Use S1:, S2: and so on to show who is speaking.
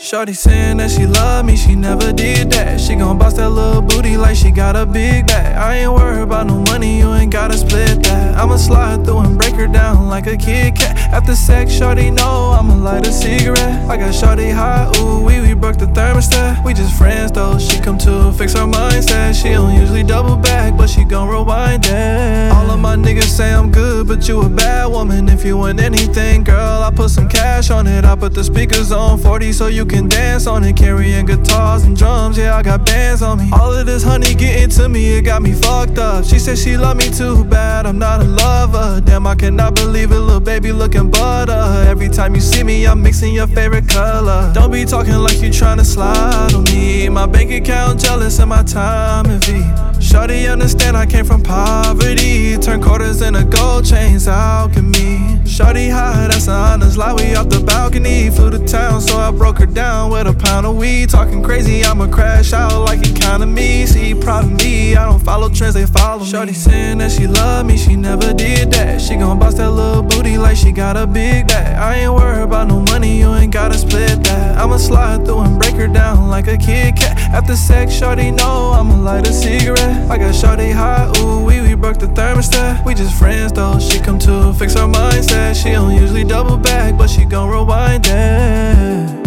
S1: Shorty saying that she love me, she never did that. She gon' boss that little booty like she got a big bag. I ain't worried about no money, you ain't gotta split that. I'ma slide through and break her down like a Kit Kat. After sex, shorty know I'ma light a cigarette. I got shorty hot, ooh, we broke the thermostat. We just friends though, she come to fix her mindset. She don't usually double back, but she gon' rewind that. All of my niggas say I'm good, but you a bad woman. If you want anything, girl, I put some cash on it. I put the speakers on 40 so you can dance on it. Carrying guitars and drums, yeah, I got bands on me. All of this honey getting to me, it got me fucked up. She said she love me too bad, I'm not a lover. Damn, I cannot believe it, little baby looking butter. Every time you see me, I'm mixing your favorite color. Don't be talking like you tryna slide on me. My bank account jealous and my time in V. Shorty understand I came from poverty. Turn quarters into gold chains, alchemy. Shorty high, that's an honest lie. We off the balcony, flew to town, so I broke her down with a pound of weed. Talking crazy, I'ma crash out like economy. See, proud of me, I don't follow trends, they follow me. Shorty saying that she love me, she never did that. She gon' boss that little booty like she got a big bag. I ain't worried about no money, you ain't gotta split that. I'ma slide through and break her down like a Kit Kat. After sex, shorty know I'ma light a cigarette. I got shorty hot, ooh, we broke the thermostat. We just friends though, she come to fix her mindset. She don't usually double back, but she gon' rewind that.